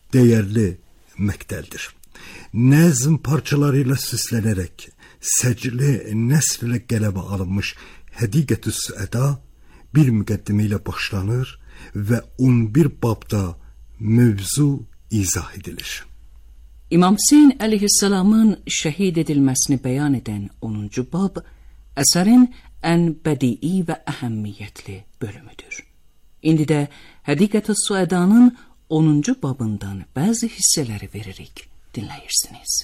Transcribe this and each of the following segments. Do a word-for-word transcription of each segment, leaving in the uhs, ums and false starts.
değerli məqtəldir. Nəzm parçalarıyla süslənərək səcli nəsr ilə qələbə alınmış Hədiqətü Süəda bir müqəddimə ilə başlanır və on bir babda mövzu izah edilir. İmam Hüseyn əleyhissalamın şəhid edilməsini bəyan edən onuncu bab əsərin ən bədii və əhəmmiyyətli bölümüdür. İndi də Hədiqətü Süədanın onuncu babından bəzi hissələri veririk, dinləyirsiniz.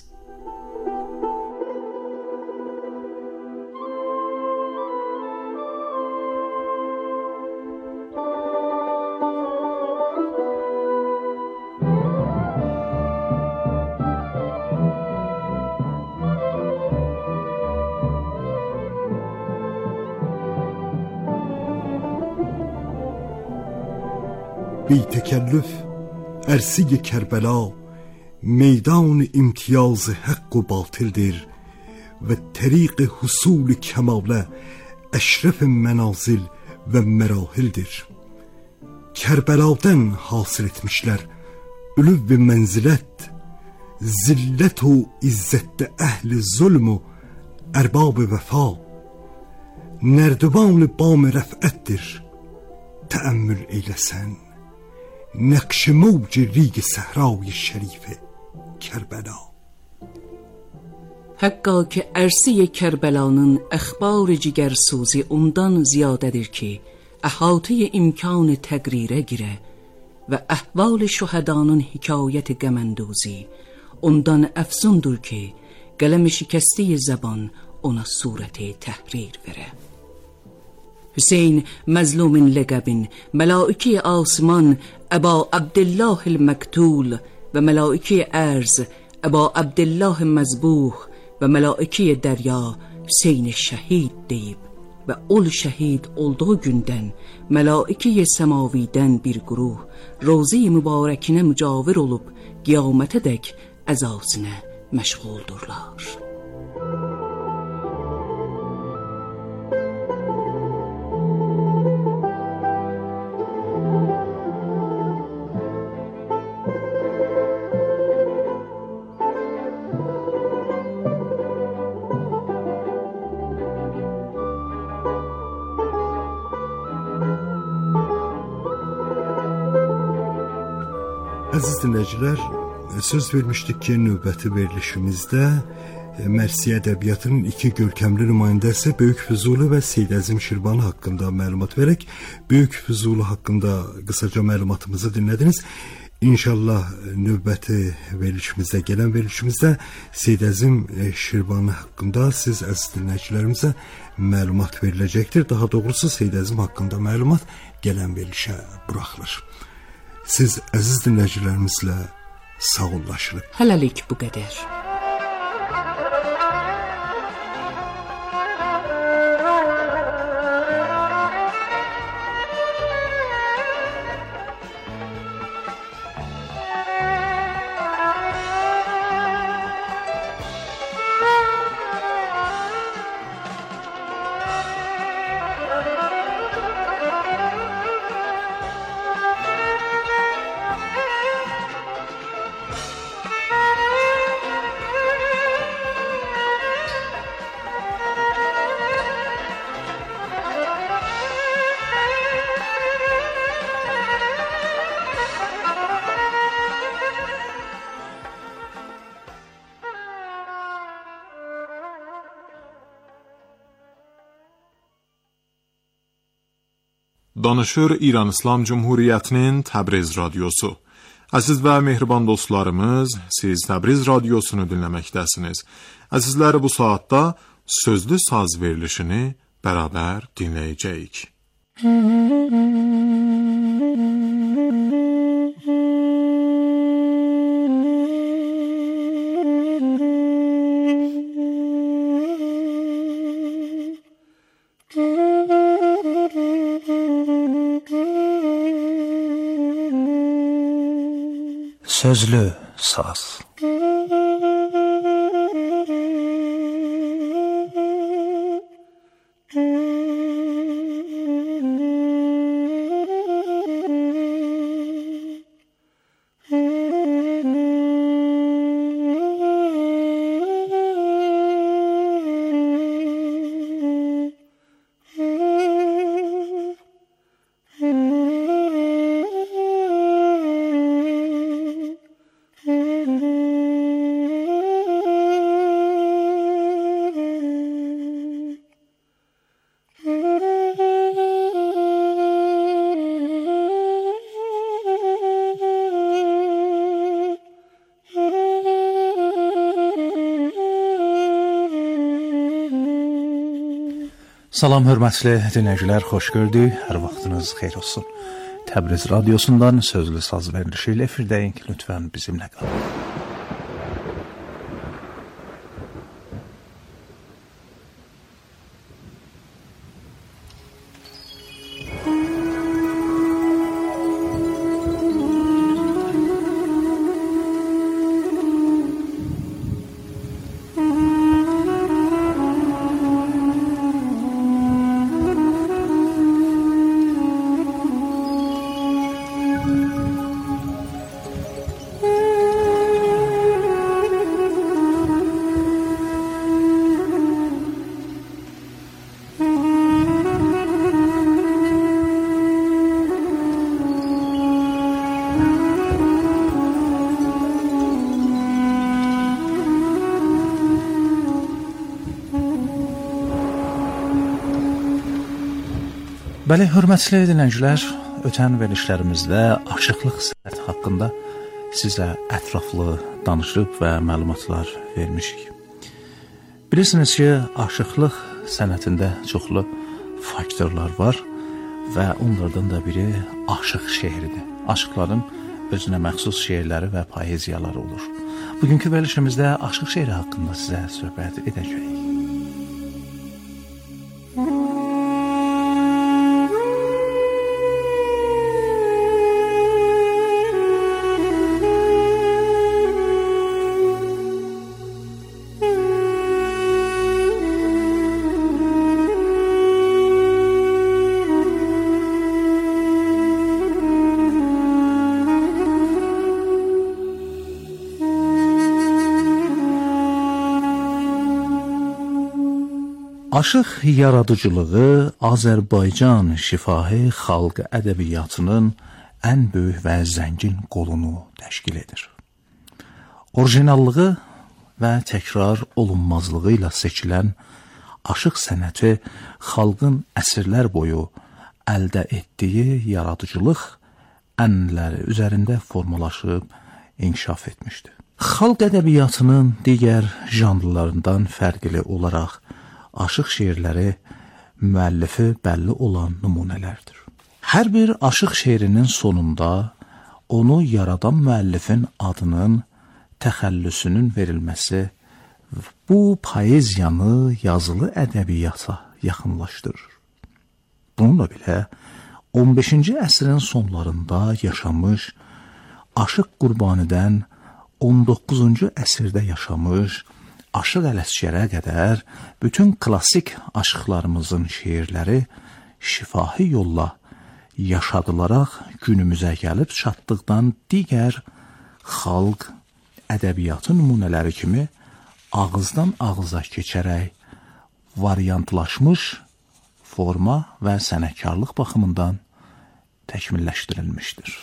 بی تکلف عرصه کربلا میدان امتیاز حق و باطلdir ve طریق حصول کماله اشرف منازل ve merahildir. Kerbeladan hasıl etmişler ülüv ve menzilət, zillet و izzette ehli zulm و erbab vefa, nerdivan bam rəfətdir. Təəmmül eyləsən نقش موج ریگ صحرای شریف کربلا. Həqqa ki, ərsi Kərbəlanın əxbar cigərsuzi ondan ziyadədir ki, əhatı imkan təqrirə girə və əhval şühədanın hikayət qəmənduzi ondan əfzundur ki, qələm şikəsti zəban ona surəti təhrir verə. Hüseyn məzlumin ləqəbin, mələiki asman Əba Abdullah el-Məqtul və mələiki ərz Əba Abdullah məzbuh və mələiki dərya Hüseyn şəhid deyib və ol şəhid olduğu gündən mələiki səmavidən bir quruh rozi mübarəkinə mücavir olub qiyamətədək əzasına məşğuldurlar. Əziz dinləyicilər, söz vermişdik ki, növbəti verilişimizdə Mərsiyə ədəbiyyatının iki görkəmli nümayəndəsi Böyük Füzuli və Seyid Əzim Şirvani haqqında məlumat verək. Böyük Füzuli haqqında qısaca məlumatımızı dinlədiniz. İnşallah növbəti verilişimizdə, gələn verilişimizdə Seyid Əzim Şirvani haqqında siz əziz dinləyicilərimizə məlumat veriləcəkdir. Daha doğrusu Seyid Əzim haqqında məlumat gələn verilişə buraxılır. Siz əziz dinləyicilərimizlə sağollaşırıq. Hələlik bu qədər. Danışır İran İslam Cumhuriyyətinin Təbriz radiosu. Əziz və mehriban dostlarımız, siz Təbriz radiosunu dinləməkdəsiniz. Əzizləri, bu saatda sözlü saz verilişini bərabər dinləyəcəyik. Sözlü saz. Salam hörmətli dinləyicilər, xoş gördük. Hər vaxtınız xeyir olsun. Təbriz radiosundan sözlü saz verilişi ilə efirdəyik. Lütfən bizimlə qalın. Bəli, hörmətli dinləyicilər, ötən verilişlərimizdə aşıqlıq sənəti haqqında sizə ətraflı danışıb və məlumatlar vermişik. Bilirsiniz ki, aşıqlıq sənətində çoxlu faktorlar var və onlardan da biri aşıq şeiridir. Aşıqların özünə məxsus şeirləri və poeziyaları olur. Bugünkü verilişimizdə aşıq şeiri haqqında sizə söhbət edəcəyik. Aşıq yaradıcılığı Azərbaycan şifahi xalq ədəbiyyatının ən böyük və zəngin qolunu təşkil edir. Orijinallığı və təkrar olunmazlığı ilə seçilən aşıq sənəti xalqın əsrlər boyu əldə etdiyi yaradıcılıq ənənələri üzərində formalaşıb inkişaf etmişdir. Xalq ədəbiyyatının digər janrlarından fərqli olaraq aşıq şeirləri müəllifi bəlli olan nümunələrdir. Hər bir aşıq şeirinin sonunda onu yaradan müəllifin adının təxəllüsünün verilməsi bu poeziyanı yazılı ədəbiyyata yaxınlaşdırır. Bununla belə on beşinci əsrin sonlarında yaşamış, Aşıq Qurbanidən on doqquzuncu əsrdə yaşamış, Aşıq Ələsgərə qədər bütün klassik aşıqlarımızın şeirləri şifahi yolla yaşadılaraq günümüzə gəlib çatdıqdan digər xalq ədəbiyyatı nümunələri kimi ağızdan ağıza keçərək variantlaşmış forma və sənətkarlıq baxımından təkmilləşdirilmişdir.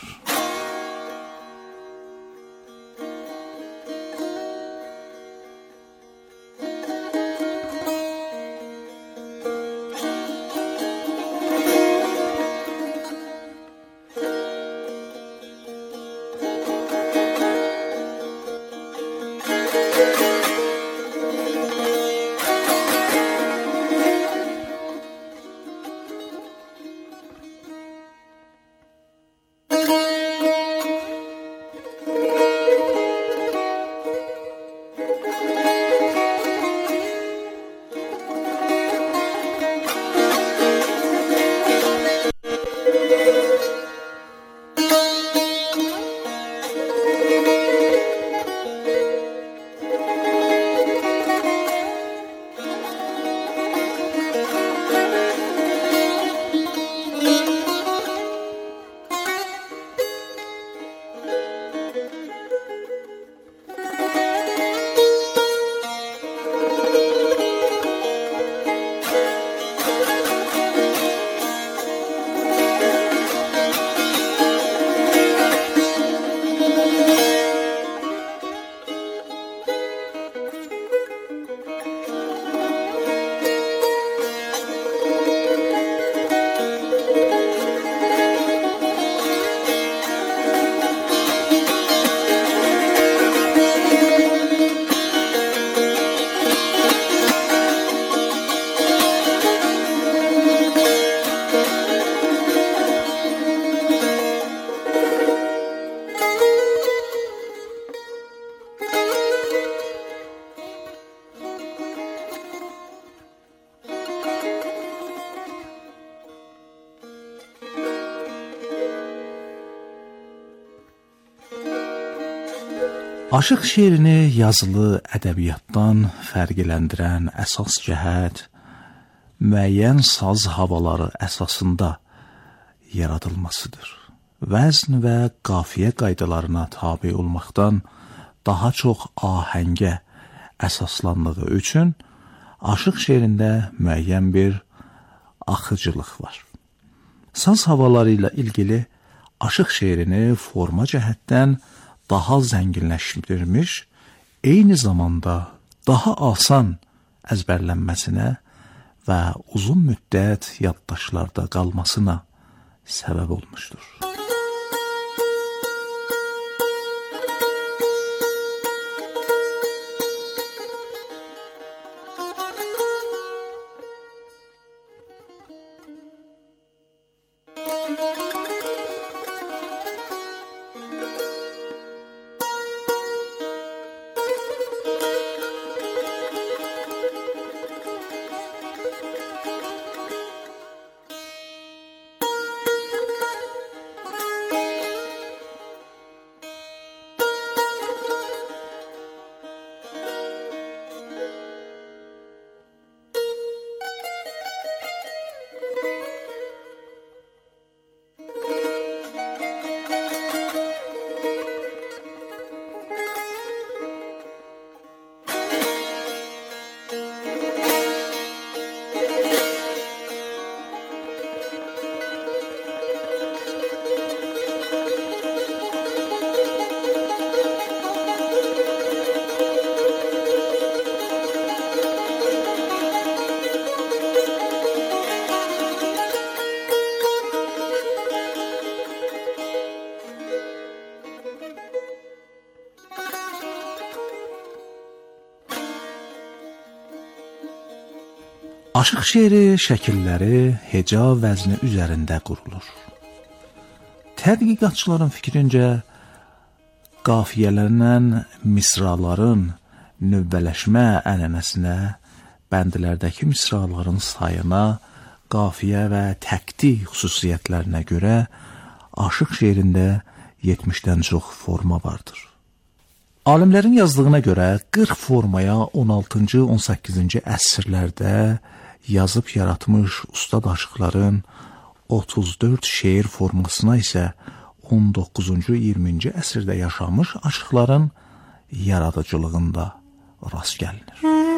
Thank you. Aşıq şeirini yazılı ədəbiyyatdan fərqləndirən əsas cəhət müəyyən saz havaları əsasında yaradılmasıdır. Vəzn və qafiyə qaydalarına tabe olmaqdan daha çox ahəngə əsaslandığı üçün aşıq şeirində müəyyən bir axıcılıq var. Saz havaları ilə ilgili aşıq şeirini forma cəhətdən daha zənginləşdirilmiş, eyni zamanda daha asan əzbərlənməsinə və uzun müddət yaddaşlarda qalmasına səbəb olmuşdur. Aşıq şeiri şəkilləri heca vəzni üzərində qurulur. Tədqiqatçıların fikrincə, qafiyələnən misraların növbələşmə ənənəsinə, bəndlərdəki misraların sayına, qafiyə və təqdi xüsusiyyətlərinə görə aşıq şeirində yetmişdən çox forma vardır. Alimlərin yazdığına görə qırx formaya on altıncı on səkkizinci əsrlərdə yazıb yaratmış ustad aşıqların otuz dörd şeir formasına isə on doqquzuncu iyirminci əsrdə yaşamış aşıqların yaradıcılığında rast gəlinir.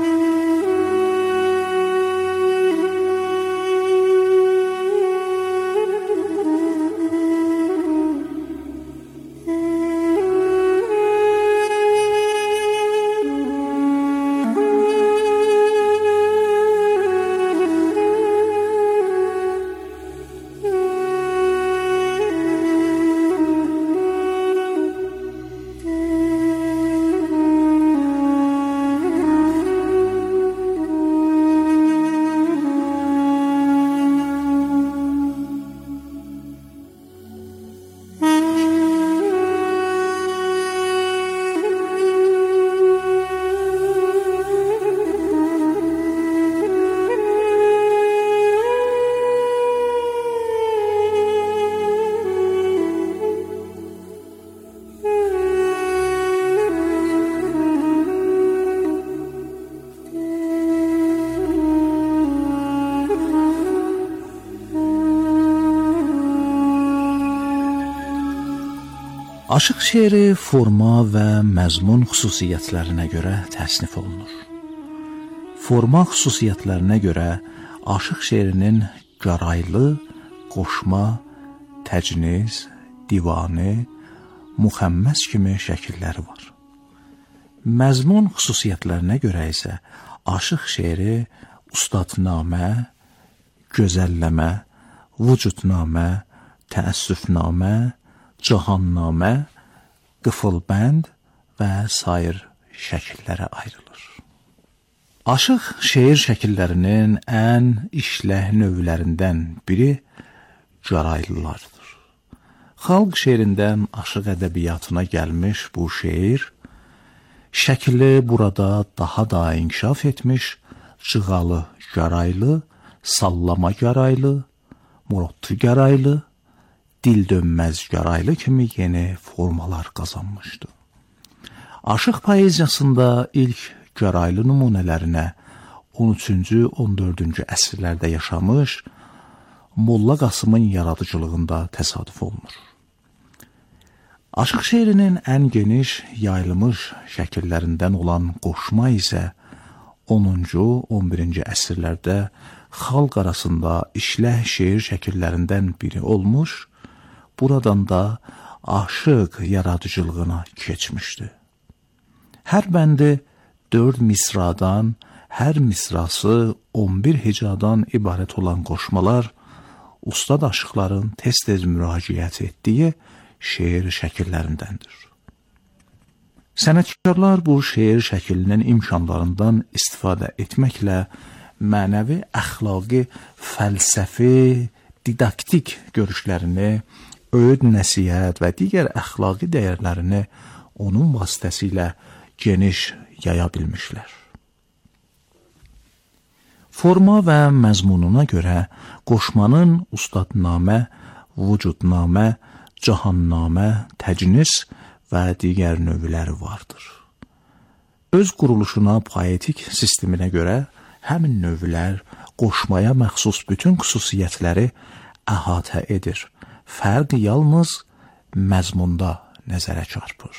Aşıq şeiri forma və məzmun xüsusiyyətlərinə görə təsnif olunur. Forma xüsusiyyətlərinə görə aşıq şeirinin qaraylı, qoşma, təcniz, divani, müxəmməs kimi şəkilləri var. Məzmun xüsusiyyətlərinə görə isə aşıq şeiri ustadnamə, gözəlləmə, vücudnamə, təəssüfnamə, cahannamə, qıfılbənd və sair şəkillərə ayrılır. Aşıq şeir şəkillərinin ən işləh növlərindən biri qaraylılardır. Xalq şeirindən aşıq ədəbiyyatına gəlmiş bu şeir, şəkili burada daha da inkişaf etmiş, cığalı qaraylı, sallama qaraylı, murottu qaraylı, dil dönməz qaraylı kimi yeni formalar qazanmışdı. Aşıq poeziyasında ilk gəraylı nümunələrinə on üçüncü on dördüncü əsrlərdə yaşamış Molla Qasımın yaradıcılığında təsadüf olunur. Aşıq şeirinin ən geniş, yayılmış şəkillərindən olan qoşma isə onuncu on birinci əsrlərdə xalq arasında işləh şeir şəkillərindən biri olmuş, buradan da aşıq yaradıcılığına keçmişdi. Hər bəndi dörd misradan, hər misrası on bir hecadan ibarət olan qoşmalar ustad aşıqların tez-tez müraciət etdiyi şeir şəkillərindəndir. Sənətkarlar bu şeir şəklinin imkanlarından istifadə etməklə mənəvi, əxlaqi, fəlsəfi, didaktik görüşlərini, öğüd, nəsihət və digər əxlaqi dəyərlərini onun vasitəsilə geniş yaya bilmişlər. Forma və məzmununa görə qoşmanın ustadnamə, vücudnamə, cahannamə, təcnis və digər növləri vardır. Öz quruluşuna, poetik sisteminə görə həmin növlər qoşmaya məxsus bütün xüsusiyyətləri əhatə edir. Fərq yalnız məzmunda nəzərə çarpır.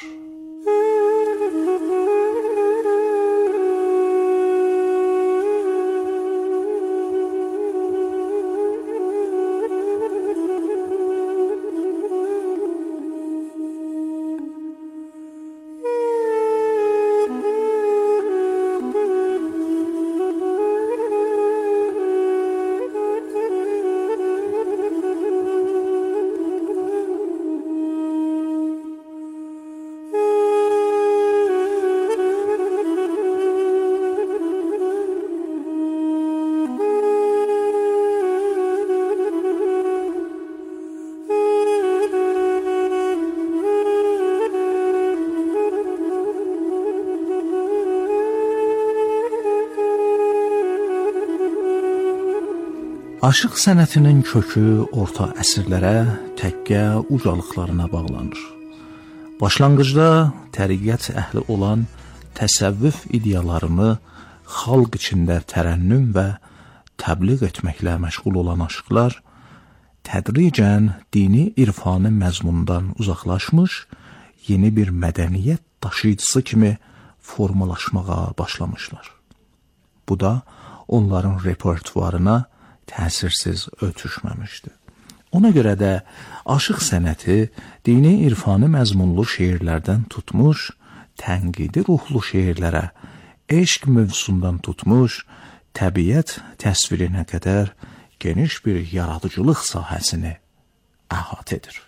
Aşıq sənətinin kökü orta əsrlərə, təkkə, ucalıqlarına bağlanır. Başlanğıcda təriqət əhli olan təsəvvüf ideyalarını xalq içində tərənnüm və təbliğ etməklə məşğul olan aşıqlar tədricən dini irfani məzmundan uzaqlaşmış, yeni bir mədəniyyət daşıyıcısı kimi formalaşmağa başlamışlar. Bu da onların repertuarına təsirsiz ötüşməmişdi. Ona görə də aşıq sənəti dini irfani məzmunlu şeirlərdən tutmuş, tənqidi ruhlu şeirlərə, eşq mövzusundan tutmuş, təbiət təsvirinə qədər geniş bir yaradıcılıq sahəsini əhatə edir.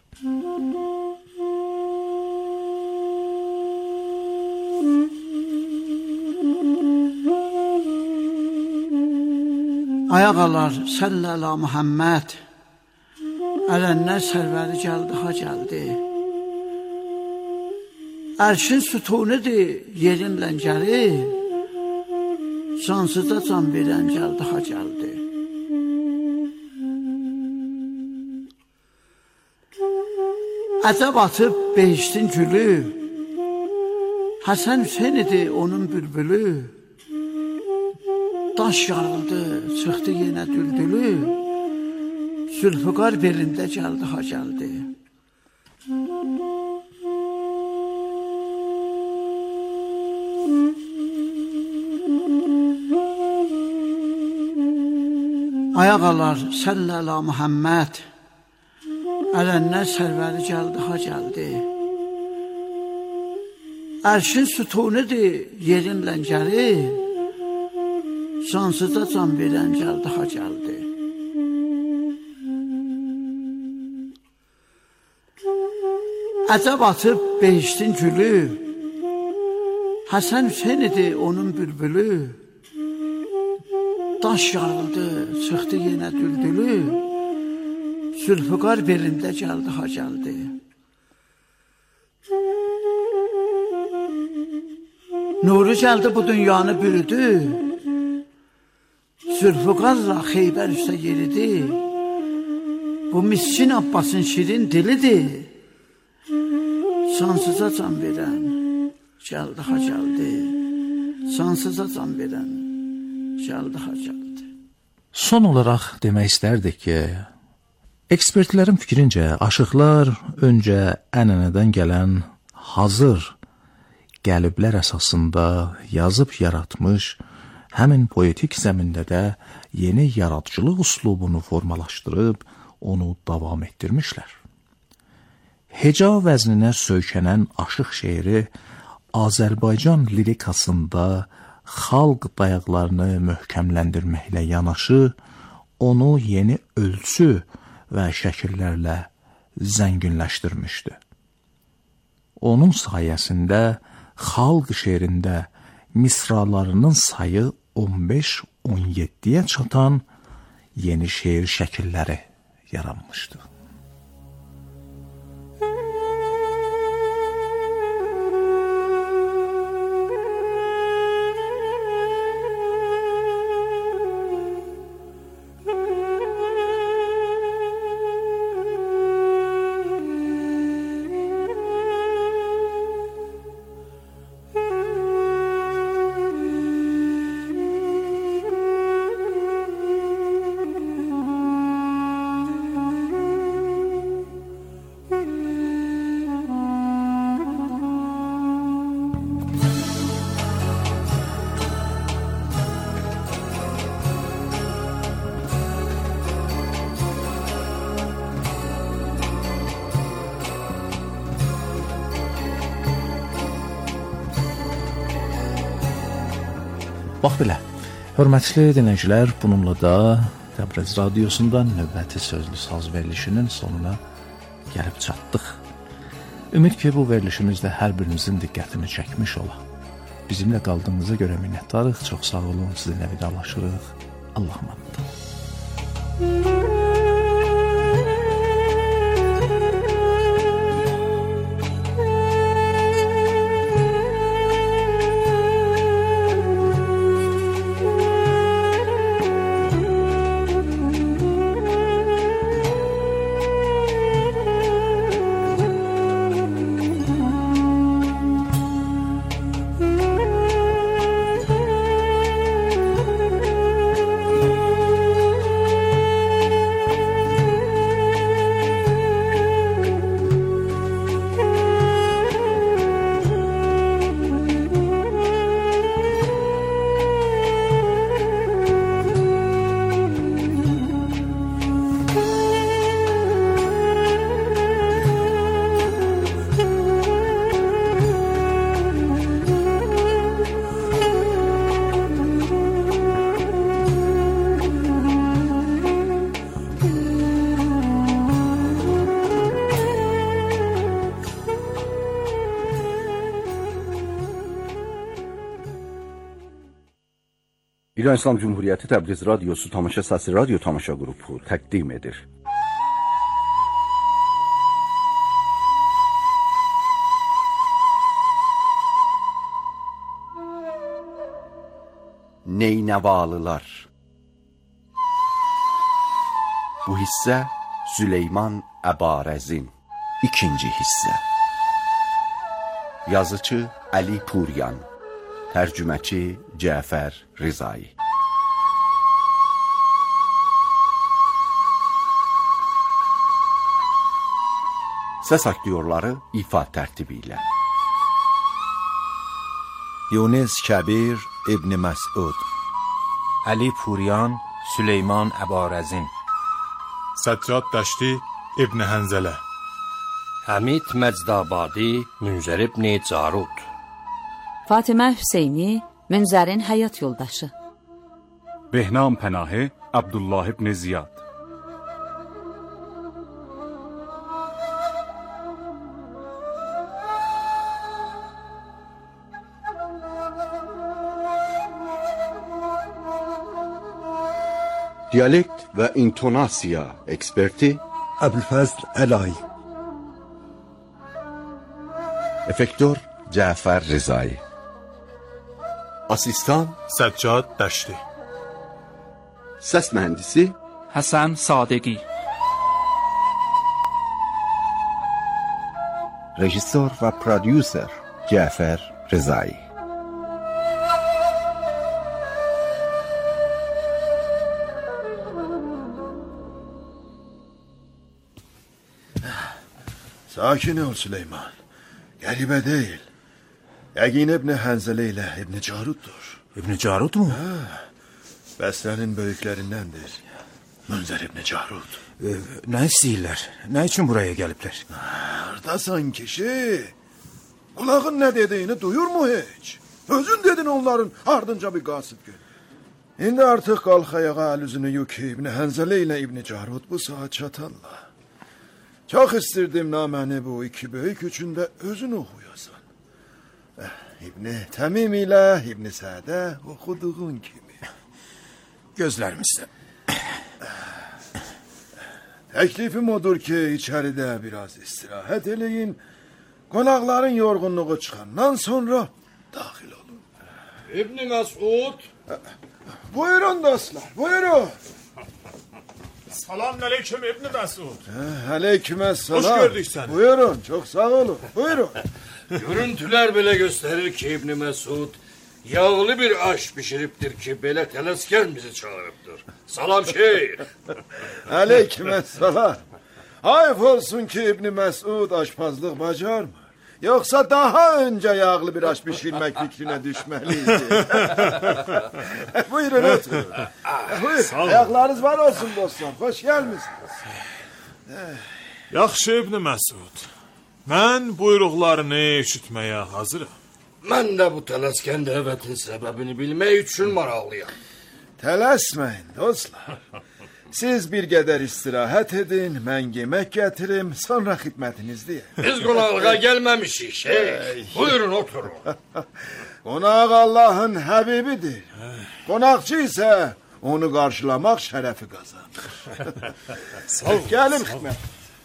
Ayaqalar, səllələ Muhammed, ələnlər sərvəri gəldi, ha gəldi. Ərşin sütunidir, yerin ləngəri, cansıza can verən gəldi, ha gəldi. Əcəb atıb behiştin gülü, Həsən Hüseyn idi onun bülbülü. Daş yarıldı, çıxdı yenə düldülü, Zülfüqar belində gəldi, ha gəldi. Ayaqalar, səllələ Muhammed, ələnlər sərvəri gəldi, ha gəldi. Ərşin sütunidir, yerin ləngəri, cansıza can verən gəldi, ha gəldi. Əcəb atıb behiştin gülü, Həsən Hüseyn idi onun bülbülü. Daş yarıldı, çıxdı yenə düldülü, Zülfüqar belində gəldi, ha gəldi. Nuru gəldi, bu dünyanı bürüdü, Zülfüqarla Xeybər üstə yeridi. Bu miskin Abbasın şirin dilidir, cansıza can verən gəldi ha gəldi. Cansıza can verən gəldi ha gəldi. Son olaraq demək istərdik ki, ekspertlərin fikrincə aşıqlar öncə ənənədən gələn hazır qəliblər əsasında yazıb yaratmış, həmin poetik zəmində də yeni yaradıcılıq üslubunu formalaşdırıb onu davam etdirmişlər. Heca vəzninə söykənən aşıq şeiri Azərbaycan lirikasında xalq dayaqlarını möhkəmləndirməklə yanaşı, onu yeni ölçü və şəkillərlə zənginləşdirmişdi. Onun sayəsində xalq şeirində misralarının sayı on beş on yeddiyə çatan yeni şeir şəkilləri yaranmışdı. Bax belə, hörmətli dinləyicilər, bununla da Təbriz Radiosundan növbəti sözlü saz verilişinin sonuna gəlib çatdıq. Ümid ki, bu verilişimizdə hər birinizin diqqətini çəkmiş ola. Bizimlə qaldığınıza görə minnətdarıq, çox sağ olun, sizinlə vidalaşırıq. Allah'a emanet. İran İslam Cumhuriyeti Təbriz Radyosu Tamaşa Səsi Radyo Tamaşa Qrupu təqdim edir. Neynəvalılar. Bu hissə Süleyman Əbarəzin. İkinci hissə. Yazıcı Ali Puryan. Tərcüməçi Cəfər Rizai. Səs aktyorları ifa tərtibi ilə. Yunus Kəbir İbn Məsud, Ali Puryan Süleyman Əbarəzin, Səccad Dəşti İbn Hənzələ, Həmid Məcdabadi Münzər İbn Carud, Fatimə Hüseyni Münzərin həyat yoldaşı, Behnam Pənahı Abdullah İbn Ziyad. Diyalekt və intonasiya eksperti Əbülfəzl Əlay. Efektör Cəfər Rizai. Asistan Səccad Dəşti. Səs mühəndisi Həsən Sadəqi. Rejissor və prodüser Cəfər رضایی. Sakin ol Süleyman. Qəribə deyil. Yəqin İbn Hənzələ ilə İbn Caruddur. İbn Carud mu? Hə. Bəsrənin böyüklərindəndir. Münzər İbn Carud. E, nə istəyirlər? Nə üçün buraya gəliblər? Hardasan kişi? Kulağın nə dediyini duyur mu heç? Özün dedin onların ardınca bir qasıb gül. İndi artıq qalx ayağa, əl üzünü yük ki, İbn Hənzələ ilə İbn Carud bu saat çatarlar. Çox istirdim naməni bu iki böyük üçündə özün oxuyasan. İbn Təmim ilə İbn Sədə oxuduğun kimi. Gözlərimizdə. Təklifim odur ki, içəridə biraz istirahət eləyin. Qonaqların yorğunluğu çıxandan sonra daxil olun. İbn Məsud. Buyurun dostlar, buyurun. Salam aleyküm İbn Məsud. Aleykümselam. Hoş gördük seni. Buyurun, çok sağ olun. Buyurun. Görüntüler belə gösterir ki İbn Məsud yağlı bir aş pişiriptir ki belə tələskən bizi çağırıbdır. Salam şeyh. Aleykümselam. Ayıp olsun ki İbn Məsud aşpazlık bacarmır. Yoksa daha önce yağlı bir aş pişirmek fikrine düşmeliydi. Buyurun oturun. Buyurun. Ayaklarınız var olsun dostlar. Hoş gelmişsiniz. Yaxşı İbn Məsud. Mən buyruqlarını eşitməyə hazırım. Mən də bu tələskən dəvətin səbəbini bilmək üçün maraqlıyam. Tələsməyin dostlar. Siz bir qədər istirahət edin, mən yemək gətirim, sonra xidmətinizdəyim. Biz qonaqlığa gəlməmişik şeyh. Buyurun oturun. Qonaq Allahın həbibidir. Qonaqçı isə onu qarşılamaq şərəfi qazanır. Sağ ol. Gəlin xidmət.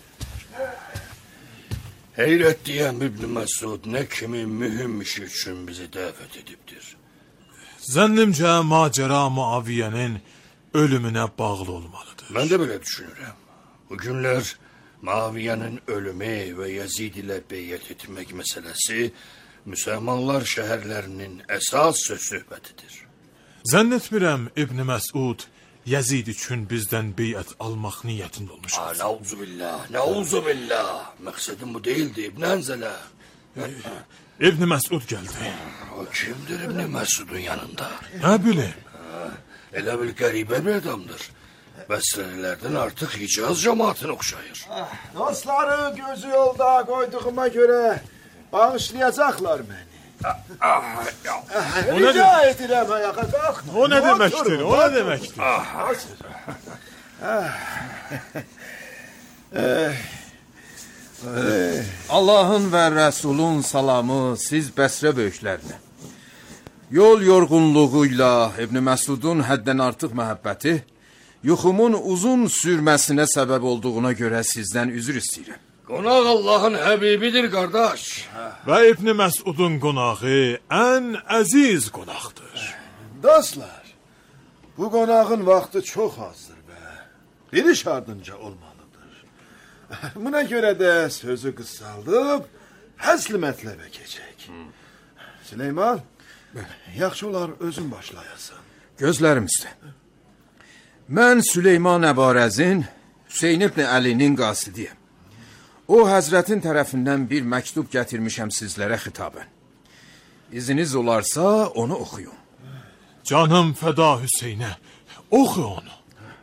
Heyrət deyəm İbn Məsud nə kimi mühüm iş üçün bizi dəvət edibdir. Zənnimcə macəra Muaviyyənin ölümünə bağlı olmalıdır. Mən də belə düşünürəm. Bu günlər Muaviyyənin ölümü və Yazid ilə beyyət etmək məsələsi müsəlmanlar şəhərlərinin əsas söz söhbətidir. Zənn etmirəm İbn Məsud Yazid üçün bizdən beyət almaq niyyətində olmuş. Nauzubillah, nauzubillah. Məqsədim bu değildi İbn Hənzələ. İbn Məsud gəldi. O kimdir İbn Məsudun yanında? Nə bilim? Elə bil qəribə bir adamdır. Bəsrələrdən artıq Hicaz cəmaatına oxşayır. Dostları gözü yolda qoyduğuma görə bağışlayacaqlar məni. Rica edirəm ayağa qalxın. O nə deməkdir? O nə deməkdir? Allahın və Rəsulun salamı siz Bəsrə böyüklərinə. Yol yorğunluğuyla İbn Məsudun həddən artıq məhəbbəti, yuxumun uzun sürməsinə səbəb olduğuna görə sizdən üzr istəyirəm. Qonaq Allahın həbibidir, qardaş. Və İbn Məsudun qonağı ən əziz qonaqdır. Dostlar, bu qonağın vaxtı çox azdır və bir iş ardınca olmalıdır. Buna görə də sözü qısaldıb, həsli mətləbə keçək. Hmm. Süleyman, yaxşı olar özün başlayasan. Gözlərimizdə. Mən Süleyman Əbarəzin, Hüseyn ibn Əlinin qasidiyəm. O həzrətin tərəfindən bir məktub gətirmişəm sizlərə xitabən. İziniz olarsa onu oxuyun. Canım fəda Hüseynə, oxu onu.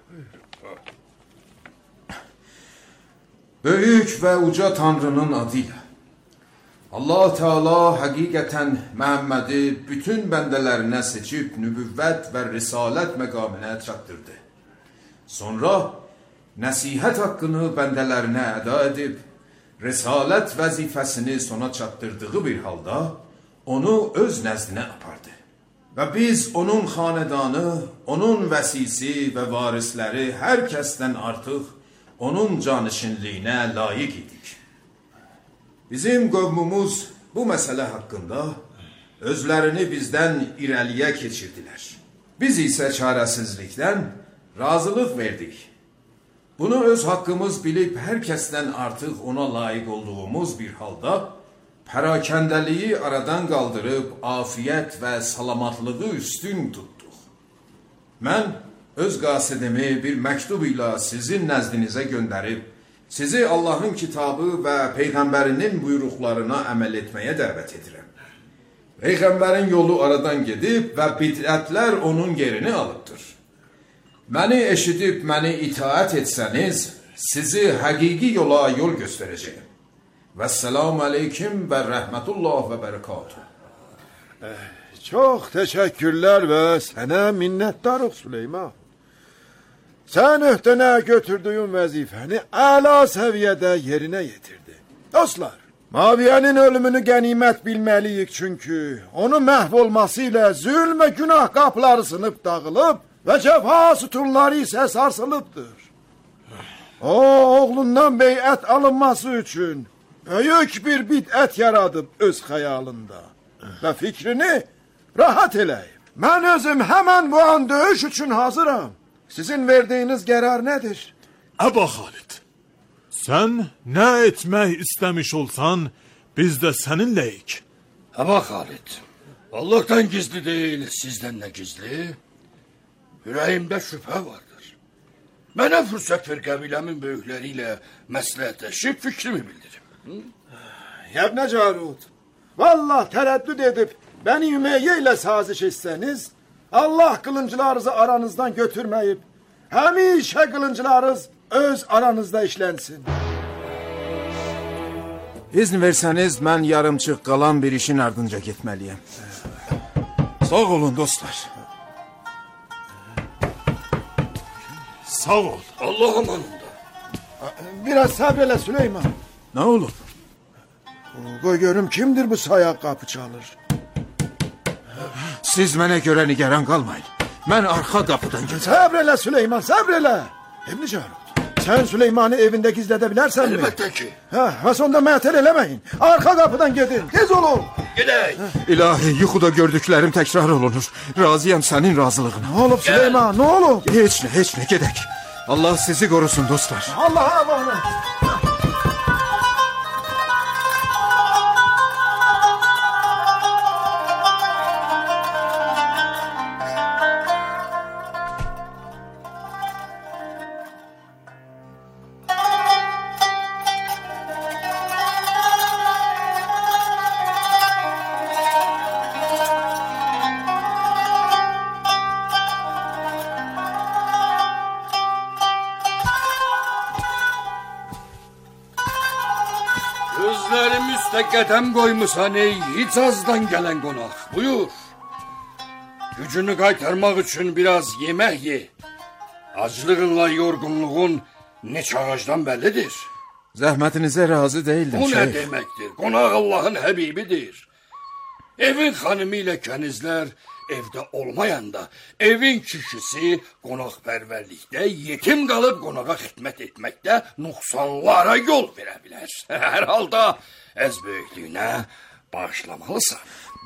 Böyük və uca Tanrının adıyla. Allah Teala həqiqətən Məhəmmədi bütün bəndələrinə seçib nübüvvət və risalət məqamına çatdırdı. Sonra nəsihət haqqını bəndələrinə əda edib, risalət vəzifəsini sona çatdırdığı bir halda onu öz nəzdinə apardı. Və biz onun xanedanı, onun vəsisi və varisləri hər kəsdən artıq onun canişinliyinə layiq idik. Bizim qövmümüz bu məsələ haqqında özlərini bizdən irəliyə keçirdilər. Biz isə çarəsizlikdən razılıq verdik. Bunu öz haqqımız bilib hər kəsdən artıq ona layiq olduğumuz bir halda Pərakəndəliyi aradan qaldırıb, afiyət və salamatlığı üstün tutduq. Mən öz qasidimi bir məktub ilə sizin nəzdinizə göndərib, sizi Allahın kitabı və Peyğəmbərinin buyruqlarına əməl etməyə dəvət edirəm. Peyğəmbərin yolu aradan gedib və bidətlər onun yerini alıbdır. Məni eşidib, məni itaət etsəniz, sizi həqiqi yola yol göstərəcəyim. Vəssalamu aleyküm və rəhmətullah və bərəkatuhu. Çox təşəkkürlər və sənə minnətdarıq Süleyman. Sən öhdənə götürdüyün vəzifəni əla səviyyədə yerinə yetirdi. Dostlar, Maviyənin ölümünü qənimət bilməliyik çünki onun məhv olması ilə zülm və günah qapıları sınıb dağılıb və cəfa sütunları isə sarsılıbdır. O, oğlundan beyət alınması üçün böyük bir bidət yaradıb öz xəyalında və fikrini rahat eləyib. Mən özüm həmən bu an döyüş üçün hazıram. Sizin verdiyiniz qərar nədir? Əba Xalid, sən nə etmək istəmiş olsan, biz də səninləyik. Əba Xalid, Allah'tan gizli deyil, sizdən nə gizli? Ürəyimdə şübhə vardır. Mənə fürsət ver qəbiləmin böyükləri ilə məsləhətləşib fikrimi bildirim. Yəbnə Carud, vallah tərəddüd edib Bəni Ümeyyə ilə saziş etsəniz, Allah qılınclarınızı aranızdan götürməyib, həmişə qılınclarınız öz aranızda işlənsin. İzn versəniz, mən yarımçıq qalan bir işin ardınca getməliyəm. Sağ olun dostlar. Sağ ol. Allah amanında. Biraz səbr elə Süleyman. Nə olub? Qoy görüm kimdir bu sayaq qapı çalır. Siz mənə görə nigaran qalmayın. Mən arxa qapıdan gedirəm. Səbr elə Süleyman, səbr elə. İbn Carud, sən Süleymanı evində gizlədə bilərsən mi? Əlbəttə ki. Hə, və sonda mətər eləməyin. Arxa qapıdan gedin, tez olun. Gedək. İlahi, yuxuda gördüklərim təkrar olunur. Razıyam sənin razılığına. Nə olub Süleyman, nə olub? Heç nə, heç nə, gedək. Allah sizi qorusun dostlar. Allah'a emanet. Gözlərim üstə qədəm qoymusan ey Hicazdan gələn qonaq. Buyur. Gücünü qaytarmaq üçün biraz yemək ye. Aclığınla yorğunluğun neçə ağacdan bəllidir. Zəhmətinizə razı deyildim Bu şeyh. nə deməkdir? Qonaq Allahın həbibidir. Evin xanımı ilə kənizlər evdə olmayanda evin kişisi qonaqpərvərlikdə yetim qalıb qonağa xidmət etməkdə nuqsanlara yol verə bilər. Hər halda əz böyüklüyünə bağışlamalısan.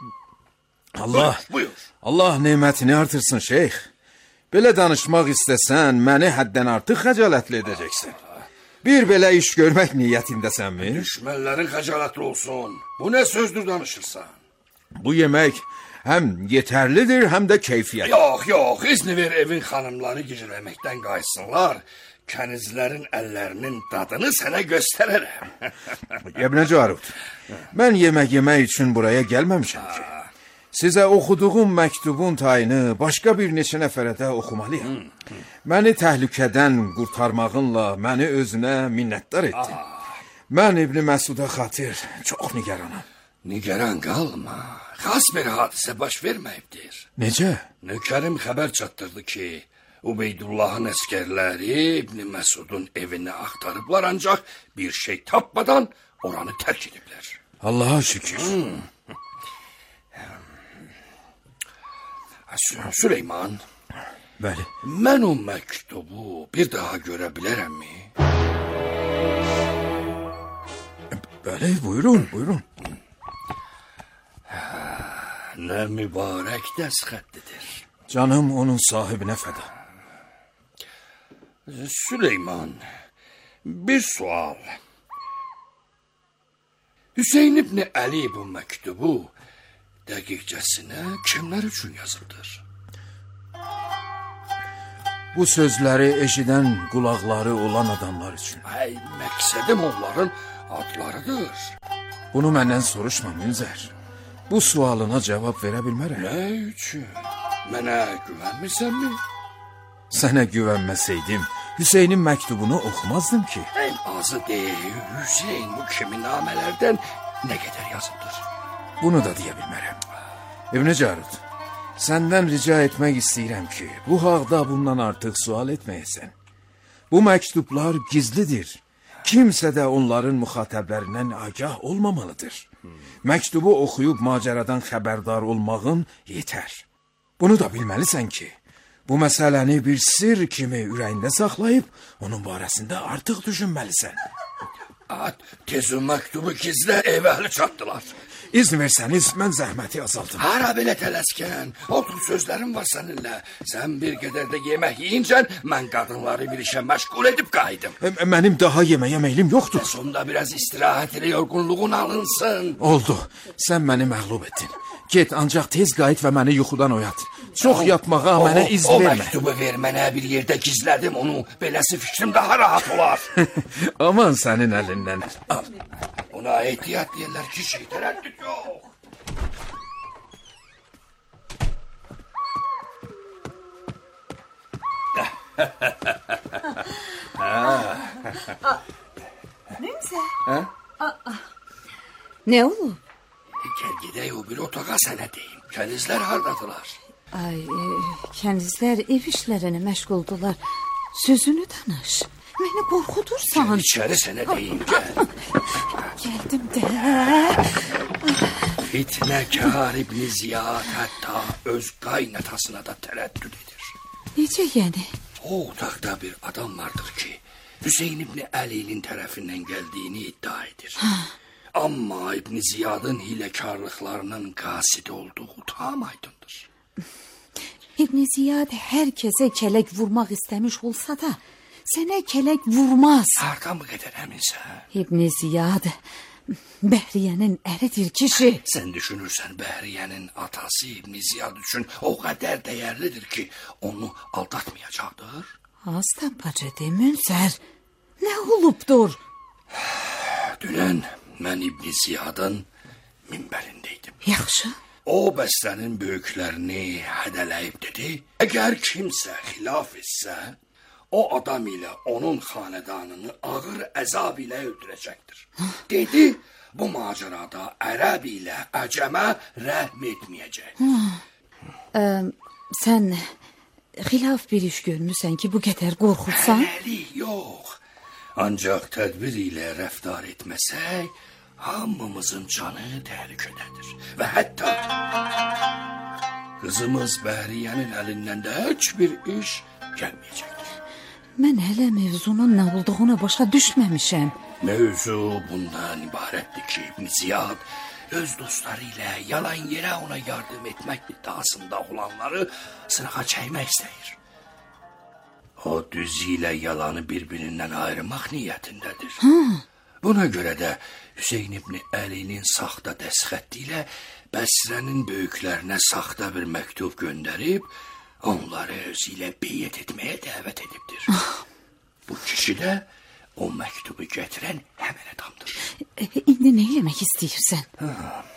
Allah, buyur, buyur. Allah nemətini artırsın şeyh. Belə danışmaq istəsən məni həddən artıq xəcalətli edəcəksən. Bir belə iş görmək niyyətindəsənmi? Düşmənlərin xəcalətli olsun. Bu nə sözdür danışırsan? Bu yemək həm yetərlidir, həm də keyfiyyətli. Yox, yox, izni ver evin xanımları gicirləməkdən qaysınlar. Kənizlərin əllərinin dadını sənə göstərərəm. İbn Carud, mən yemək yemək üçün buraya gəlməmişəm ki. Sizə oxuduğum məktubun tayını başqa bir neçə nəfərə də oxumalıyam. Məni təhlükədən qurtarmağınla məni özünə minnətdar etdin. Mən İbn Məsuda xatir çox nigaranam. Nigaran qalma. Xas bir hadisə baş verməyibdir. Necə? Nökərim xəbər çatdırdı ki, Ubeydullahın əskərləri İbn Məsudun evini axtarıblar, ancaq bir şey tapmadan oranı tərk ediblər. Allaha şükür. Hmm. Süleyman. Bəli. Mən o məktubu bir daha görə bilərəmmi? Bəli, buyurun, buyurun. Nə mübarək dəsxətlidir. Canım onun sahibinə fəda. Süleyman, bir sual. Hüseyin İbni Əli bu məktubu dəqiqcəsinə kimlər üçün yazıldır? Bu sözləri eşidən qulaqları olan adamlar üçün. Ay, məqsədim onların adlarıdır. Bunu məndən soruşma Münzər. Bu sualına cavab verə bilmərəm. Nə üçün? Mənə güvənmirsənmi? Sənə güvənməsəydim, Hüseynin məktubunu oxumazdım ki. Ən azı deyil, Hüseyin bu kimi namələrdən nə qədər yazıldır? Bunu da deyə bilmərəm. İbn-i Carud, səndən rica etmək istəyirəm ki, bu haqda bundan artıq sual etməyəsən. Bu məktublar gizlidir. Kimsə də onların müxatəblərindən agah olmamalıdır. Hmm. Məktubu oxuyub macəradan xəbərdar olmağın yetər. Bunu da bilməlisən ki, bu məsələni bir sir kimi ürəyində saxlayıb, onun barəsində artıq düşünməlisən. At, tez o məktubu gizlə, ev əhli çatdılar. İzin versəniz, mən zəhməti azaldım. Hara belə tələskən, otur sözlərim var səninlə. Sən bir qədər də yemək yeyincən, mən qadınları bir işə məşğul edib qaydım. E, mənim daha yeməyə meylim yoxdur. Sonda biraz istirahət ilə yorğunluğun alınsın. Oldu, sən məni məğlub etdin. Get, ancaq tez qayıt və məni yuxudan oyat. Çox yatmağa o, mənə iz o, vermə. O məktubu ver mənə, bir yerdə gizlədim onu. Beləsi fikrim daha rahat olar. Aman sənin əlindən. Al. Ona ehtiyat deyirlər ki, şey tərəddüd yox. Neyse? Ne olub? Gel gedək o bir otağa sənə deyim. Kənizlər hardadılar? Ay, e, kənizlər ev işlərini məşğuldular. Sözünü danış. Məni qorxudursan. Gel içəri sənə deyim, gəl. Gəldim də. Fitnəkar İbn-i Ziyad hətta öz qaynatasına da tərəddüd edir. Necə yəni? O otaqda bir adam vardır ki, Hüseyin İbn-i Əlinin tərəfindən gəldiyini iddia edir. Amma İbn-i Ziyadın hiləkarlıqlarının qasidi olduğu tam aydındır. İbn-i Ziyad hər kəsə kələk vurmaq istəmiş olsa da, sənə kələk vurmaz. Hardan bu qədər əminsən? İbn-i Ziyad Bəhriyənin əridir kişi. Sən düşünürsən Bəhriyənin atası İbn-i Ziyad üçün o qədər dəyərlidir ki, onu aldatmayacaqdır? Aslan bacı demünsən, nə olubdur? Dünən mən İbn-i Ziyadın minbərindeydim. Yaxşı. O bəsrənin böyüklərini hədələyib dedi, əgər kimsə xilaf etsə, o adam ilə onun xanedanını ağır əzab ilə öldürəcəkdir. Dedi, bu macərada ərəb ilə əcəmə rəhm etməyəcək. Ə, sən xilaf bir iş görmüsən ki, bu qədər qorxursan? Hələlik yox. Ancaq tədbir ilə rəftar etməsək, hamımızın canı təhlükədədir. Və hətta qızımız Bəhriyənin əlindən də heç bir iş gəlməyəcəkdir. Mən hələ mövzunun nə olduğunu başa düşməmişəm. Mövzu bundan ibarətdir ki, İbn Ziyad öz dostları ilə yalan yerə ona yardım etmək iddiasında olanları sınağa çəkmək istəyir. O düzü ilə yalanı bir-birindən ayırmaq niyyətindədir. Hı. Buna görə də Hüseyin İbn Əlinin saxta dəsxətti ilə Bəsrənin böyüklərinə saxta bir məktub göndərib, onları özü ilə beyət etməyə dəvət edibdir. Bu kişi də o məktubu gətirən həmən adamdır. E, indi nə eləmək istəyirsən? Ha.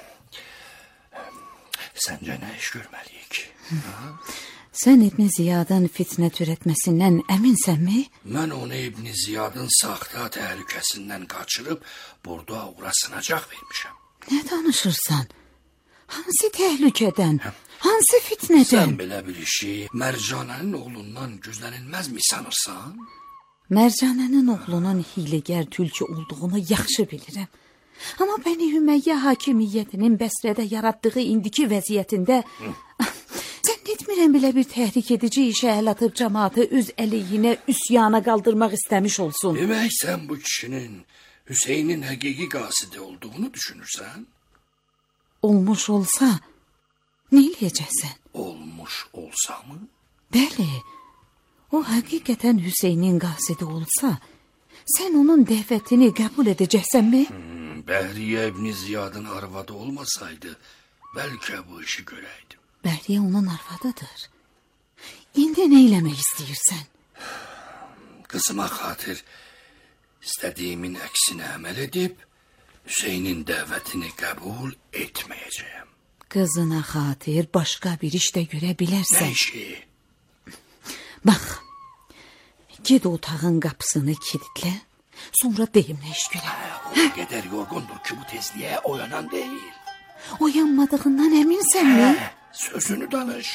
Səncə nə iş görməliyik? Sən İbn Ziyadın fitnə türətməsindən əminsənmi? Mən onu İbn Ziyadın saxta təhlükəsindən qaçırıb burada ora sınacaq vermişəm. Nə danışırsan? Hansı təhlükədən? Hansı fitnədən? Sən belə bir işi Mərcanənin oğlundan gözlənilməz mi sanırsan? Mərcanənin oğlunun hiləgər tülkü olduğunu yaxşı bilirəm. Amma Bəni Hümeyyə hakimiyyətinin Bəsrədə yaratdığı indiki vəziyyətində... Sən etmirəm belə bir təhrik edici işə əl atıb cəmaatı öz əleyhinə üsyana qaldırmaq istəmiş olsun. Demək sən bu kişinin Hüseynin həqiqi qasidi olduğunu düşünürsən? Olmuş olsa, nə eləyəcəksən? Olmuş olsa mı? Bəli, o həqiqətən Hüseynin qasidi olsa, Sən onun dəvətini qəbul edəcəksənmi? Hmm, Bəhriyə İbn Ziyadın arvadı olmasaydı, bəlkə bu işi görəydim. Bəhriyə onun arvadıdır. İndi nə eləmək istəyirsən? Qızıma xatir istədiyimin əksinə əməl edib, Hüseynin dəvətini qəbul etməyəcəyəm. Qızına xatir başqa bir iş də görə bilərsən. Nə işi? Bax, ged otağın qapısını kilitlə, sonra deyim nə iş görə. O qədər yorğundur ki, bu tezliyə oyanan deyil. Oyanmadığından əminsənmi? Hə, sözünü danış.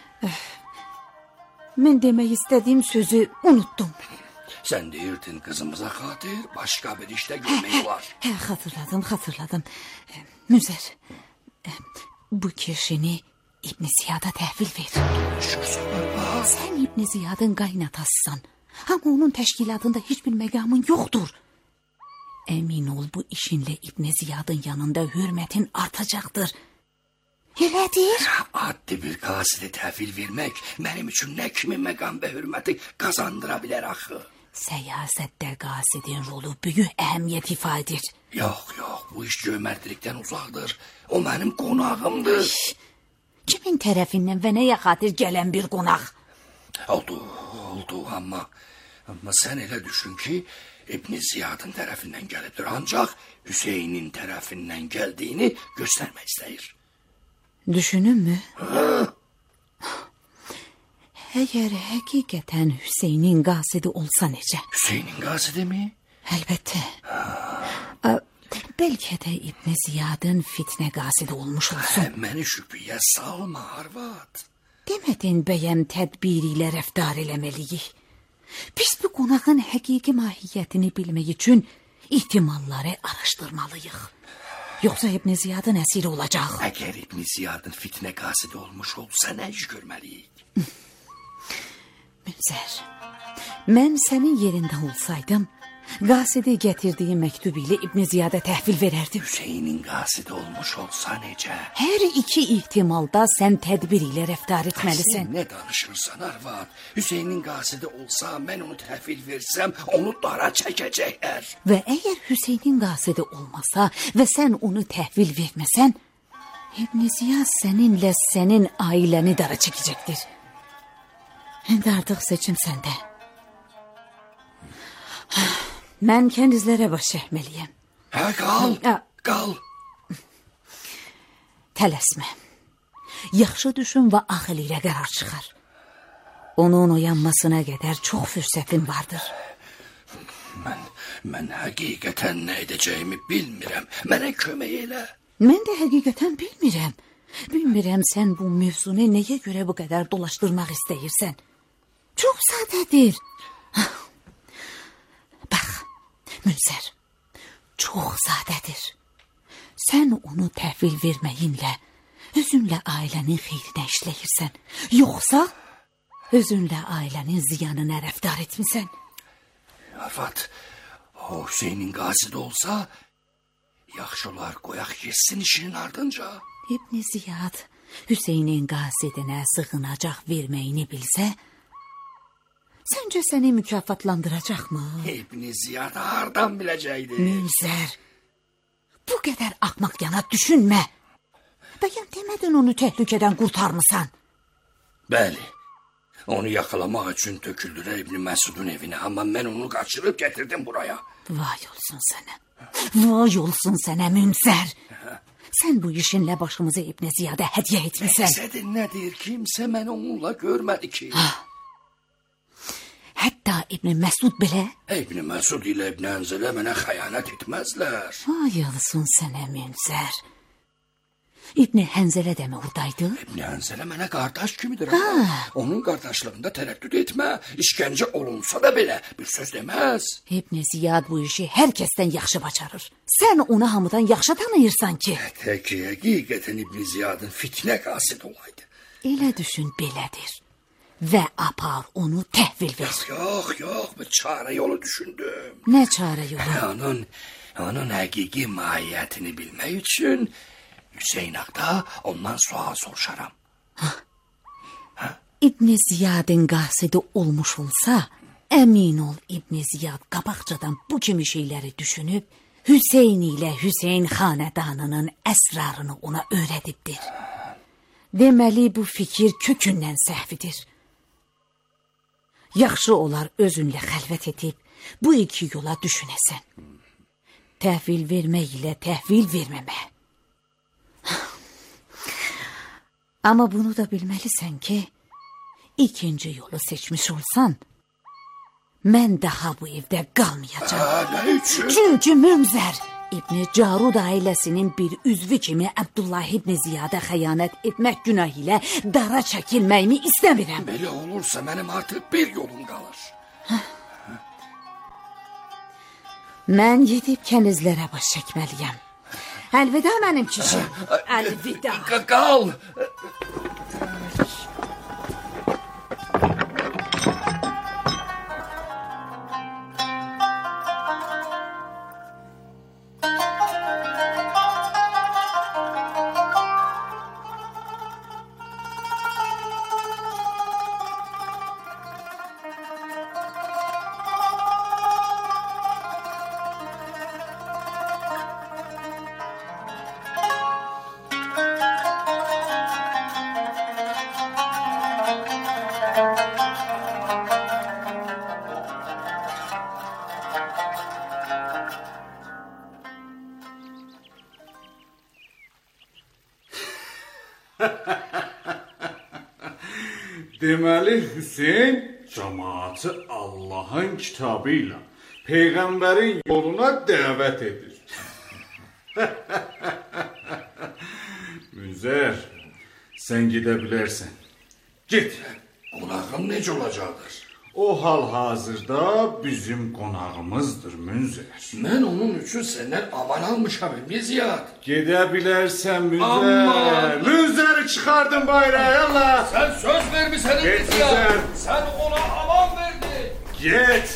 Mən demək istədiyim sözü unuttum. Sən deyirdin qızımıza xatir başqa bir işdə görmək var. Hə, xatırladım, xatırladım. Müzər, bu keşini İbn Ziyada təhvil ver. Sən İbn Ziyadın qaynatasısan. Amma onun təşkilatında heç bir məqamın yoxdur. Əmin ol, bu işinlə İbn Ziyadın yanında hürmətin artacaqdır. Elədir? Addi bir qasidi təhvil vermək mənim üçün nə kimi məqam və hürməti qazandıra bilər axı? Səyasətdə qasidin rolu böyük əhəmiyyət ifa edir. Yox, yox, bu iş cömərtlikdən uzaqdır. O mənim qonağımdır. Kimin tərəfindən və nəyə xatir gələn bir qonaq? Oldu, oldu, amma amma sən elə düşün ki, İbn Ziyadın tərəfindən gəlibdir, ancaq Hüseynin tərəfindən gəldiyini göstərmək istəyir. Düşününmü? Əgər həqiqətən Hüseynin qasidi olsa necə? Hüseynin qasidi mi? Əlbəttə. Bəlkə də İbn Ziyadın fitnə qasidi olmuş olsun. Hə, məni şübhəyə salma, arvad. Demədin bəyəm tədbiri ilə rəftar eləməliyik. Biz bu qonağın həqiqi mahiyyətini bilmək üçün ihtimalları araşdırmalıyıq. Yoxsa İbn Ziyadın əsiri olacaq. Əgər İbn Ziyadın fitnə qasidi olmuş olsa nə iş görməliyik? Münzər, mən sənin yerində olsaydım, qasidi gətirdiyi məktub ilə İbn Ziyada təhvil verərdim. Hüseynin qasidi olmuş olsa necə? Hər iki ihtimalda sən tədbir ilə rəftar etməlisən. Sən nə danışırsan, arvad? Hüseynin qasidi olsa, mən onu təhvil versəm, onu dara çəkəcəklər. Və əgər Hüseynin qasidi olmasa və sən onu təhvil verməsən, İbn Ziyad səninlə sənin ailəni dara çəkəcəkdir. İndi artıq seçim səndə. Mən kənizlərə baş çəkməliyəm. Hə, qal, qal. Tələsmə. Yaxşı düşün və axıl ilə qərar çıxar. Onun oyanmasına qədər çox fürsətin vardır. Mən, mən həqiqətən nə edəcəyimi bilmirəm. Mənə kömək elə. Mən də həqiqətən bilmirəm. Bilmirəm sən bu mövzunu nəyə görə bu qədər dolaşdırmaq istəyirsən. Çox sadədir. Bax, Münzər, çox sadədir. Sən onu təhvil verməyinlə özünlə ailənin xeyrinə işləyirsən. Yoxsa özünlə ailənin ziyanına rəftar etmisən. Arvad, o Hüseynin qasidi olsa, yaxşı olar qoyaq geçsin işinin ardınca. İbn Ziyad Hüseynin qasidinə sığınacaq verməyini bilsə, səncə səni mükafatlandıracaqmı? İbn Ziyad hardan biləcəkdir? Münzər, bu qədər axmaq yana düşünmə. Bəyəm demədin onu təhlükədən qurtarmısan? Bəli, onu yaxalamaq üçün töküldülər İbn Məsudun evinə, amma mən onu qaçırıb gətirdim buraya. Vay olsun sənə, vay olsun sənə Münzər. Sən bu işinlə başımızı İbn Ziyada hədiyyə etmisən. Məqsədin nədir? Kimsə məni onunla görmədi ki. Hətta İbn Məsud belə? İbn Məsud ilə İbn Ənzələ mənə xəyanət etməzlər. Vay olsun sənə Münzər. İbn Hənzələ də mi oradaydı? İbn Hənzələ mənə qardaş kimidir. Ha. Onun qardaşlığında tərəddüd etmə. İşgəncə olunsa da belə bir söz deməz. İbn Ziyad bu işi hər kəsdən yaxşı bacarır. Sən onu hamıdan yaxşı tanıyırsan ki. Tək ki, həqiqətən İbn Ziyadın fitnə qasidi olaydı. Elə düşün belədir. Və apar onu təhvil ver. Yox, yox, yox, bir çarə yolu düşündüm. Nə çarə yolu? Onun, onun həqiqi mahiyyətini bilmək üçün Hüseyin Ağda ondan sual soruşaram. Ha. Ha? İbn Ziyadın qasidi olmuş olsa, Əmin ol İbn Ziyad qabaqcadan bu kimi şeyləri düşünüb, Hüseyn ilə Hüseyn xanədanının əsrarını ona öyrədibdir. Deməli, bu fikir kökündən səhvidir. Yaxşı olar özünlə xəlvət edib, bu iki yola düşünəsən. Təhvil vermək ilə təhvil verməmə. Amma bunu da bilməlisən ki, ikinci yolu seçmiş olsan, mən daha bu evdə qalmayacağım. Çünki Münzər İbn Carud ailəsinin bir üzvü kimi Abdullah İbn Ziyada xəyanət etmək günahı ilə dara çəkilməyimi istəmirəm. Belə olursa mənim artıq bir yolum qalır. Mən gedib kənizlərə baş çəkməliyəm. Əlvida mənim kişim. Əlvida. Qal. Deməli, Hüseyn cəmaatı Allahın kitabı ilə Peyğəmbərin yoluna dəvət edir. Münzər, sən gedə bilərsən. Get. Qonağım necə olacaqdır? O hal-hazırda bizim qonağımızdır, Münzər. Mən onun üçün səndən aman almışam, İbn Ziyad. Gedə bilərsən, Münzər. Münzəri çıxardın bayrağa, yalla. Sən söz vermişsən, İbn Ziyad. Sən ona aman verdin. Get.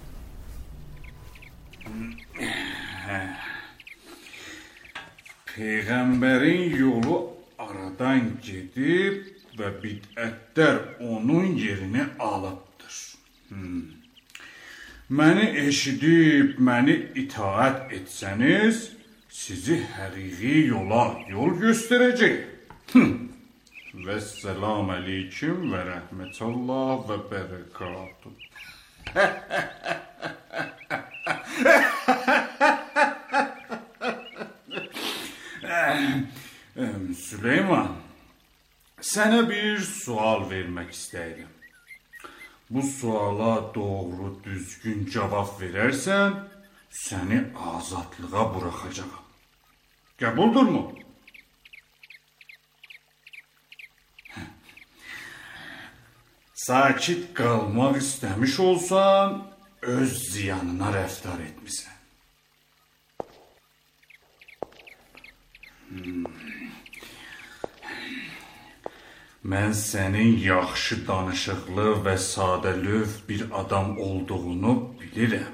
Peyğəmbərin yolu aradan gedib və bidətlər onun yerini alıbdır. Hmm. Məni eşidib, məni itaət etsəniz, sizi həqiqi yola yol göstərəcək. Hmm. Və səlam əleykum və rəhmətullah və bərəkatuh. Süleyman, sənə bir sual vermək istəyirəm. Bu suala doğru düzgün cavab verərsən, səni azadlığa buraxacağam. Qəbuldurmu? Sakit qalmaq istəmiş olsan, öz ziyanına rəftar etmisən. Hmm. Mən sənin yaxşı danışıqlı və sadəlöv bir adam olduğunu bilirəm.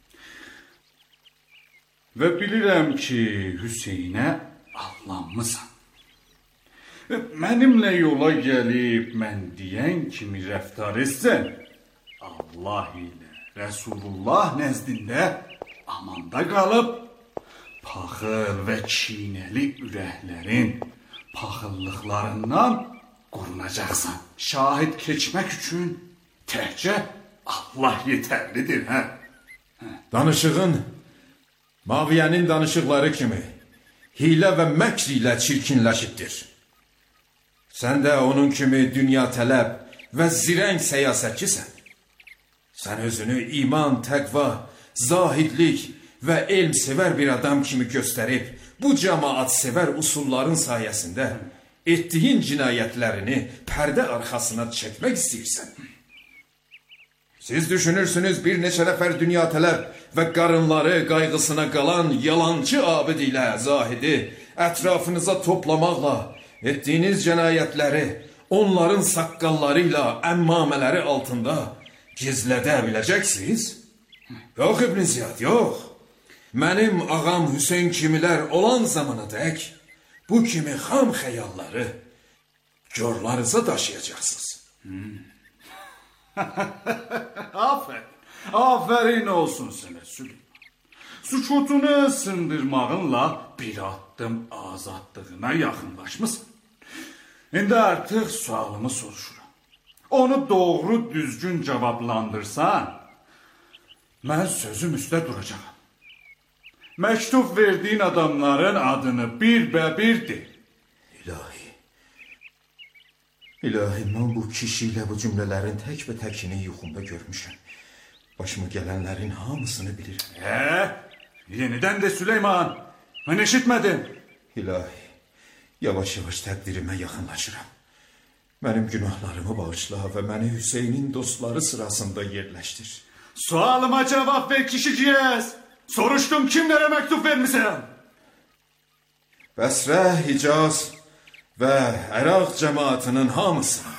Və bilirəm ki, Hüseynə allanmısan. Mənimlə yola gəlib, mən deyən kimi rəftar etsən, Allah ilə Rəsulullah nəzdində amanda qalıb, paxıl və çiynəli ürəklərin paxıllıqlarından qorunacaqsan. Şahid keçmək üçün təkcə Allah yetərlidir, hə? Danışığın Maviyənin danışıqları kimi hilə və məkr ilə çirkinləşibdir. Sən də onun kimi dünya tələb və zirəng səyasətçisən. Sən özünü iman, təqva, zahidlik və elm sevər bir adam kimi göstərib, bu cəmaat sevər usulların sayəsində etdiyin cinayətlərini pərdə arxasına çəkmək istəyirsən. Siz düşünürsünüz bir neçə nəfər dünya tələb və qarınları qayğısına qalan yalancı abid ilə zahidi ətrafınıza toplamaqla etdiyiniz cinayətləri onların saqqalları ilə əmmamələri altında gizlədə biləcəksiniz? Yox İbn Ziyad, yox. Mənim ağam Hüseyn kimilər olan zamana dək bu kimi xam xəyalları görlarınıza daşıyacaqsınız. Hmm. Aferin. Aferin olsun sənə Süleyman. Sükutunu sındırmağınla bir addım azadlığına yaxınlaşmısın. İndi artıq sualımı soruşuram. Onu doğru düzgün cavablandırsan, mən sözüm üstə duracağım. Məktub verdiyin adamların adını bir bə bir de. İlahi. İlahi, mən bu kişiyle bu cümlelerin tek ve tekini yuxumda görmüşəm. Başıma gelenlerin hamısını bilirim. He? Yeniden de Süleyman. Ben eşitmedim. İlahi, yavaş yavaş təqdirimə yaxınlaşıram. Mənim günahlarımı bağışla və məni Hüseynin dostları sırasında yerləşdir. Sualıma cevap ver kişiciyiz. Soruştum kimlere mektup vermişsin? Bəsrə, Hicaz və Əraq cəmaatının hamısına.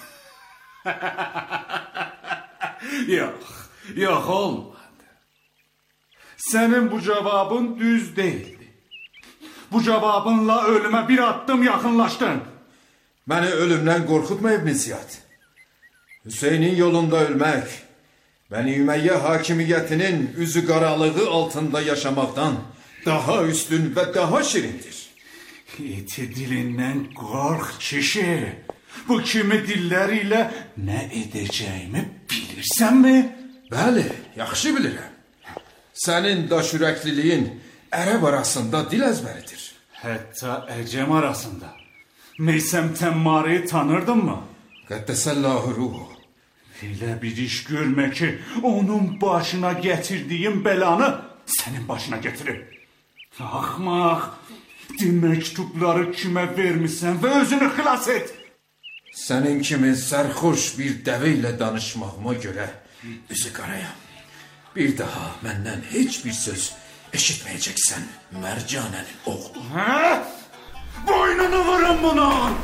Yok, yok olmadı. Senin bu cevabın düz değildi. Bu cevabınla ölüme bir addım yakınlaştın. Məni ölümdən qorxutma İbn Ziyad. Hüseynin yolunda ölmək, Bəni Ümeyye hakimiyyətinin üzü qaralığı altında yaşamaqdan daha üstün və daha şirindir. İti dilinden kork kişi. Bu kimi dilləriyle ne edeceğimi bilirsen mi? Bəli, yaxşı bilirəm. Sənin daşürəkliliyin ərəb arasında dil əzbəridir. Hətta əcəm arasında. Meysəm Təmmari'yi tanırdın mı? Qəddəsəllahu ruhu. Elə bir iş görme ki onun başına getirdiğim belanı senin başına getirir. Ahmaq, mektupları kime vermişsen ve özünü xilas et. Sənin kimi sərxoş bir dəvə ilə danışmağıma görə üzü qarayam. Bir daha məndən heç bir söz eşitməyəcəksən Mərcanənin oğlu. Hə? Boynunu vurun bunun!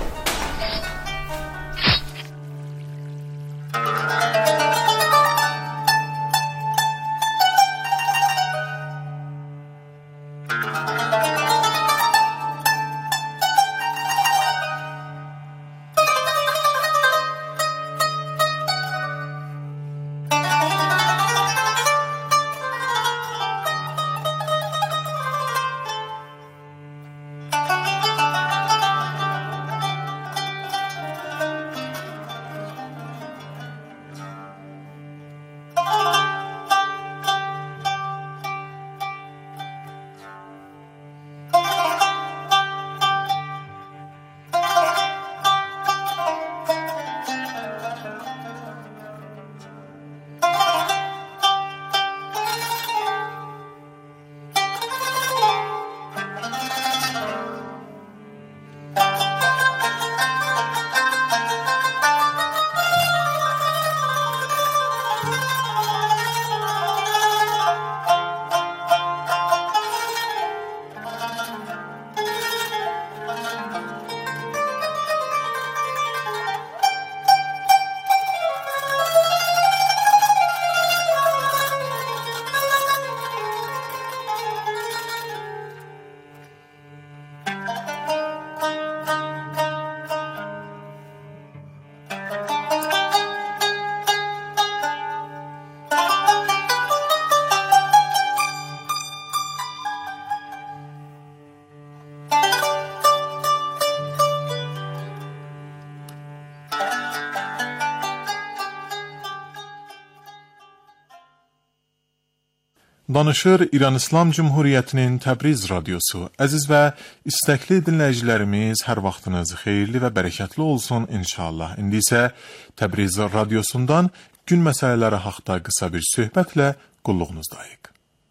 Danışır İran İslam Cumhuriyyətinin Təbriz radiosu. Əziz və istəkli dinləyicilərimiz, hər vaxtınız xeyirli və bərəkətli olsun inşallah. İndi isə Təbriz radiosundan gün məsələləri haqqında qısa bir söhbətlə qulluğunuzdayıq.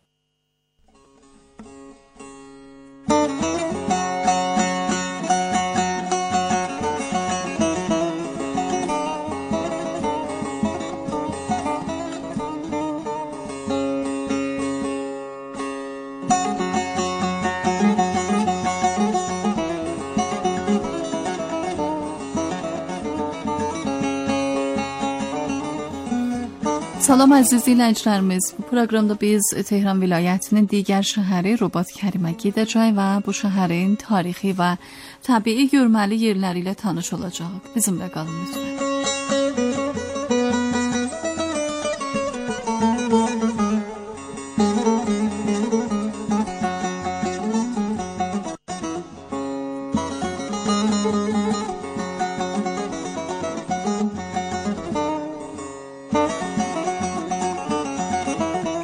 Salam əziz dinləyicilərimiz. Bu proqramda biz Tehran vilayətinin digər şəhəri Robot Kərimə gedəcək və bu şəhərin tarixi və təbii görməli yerləri ilə tanış olacağıq. Bizimlə qalın lütfən.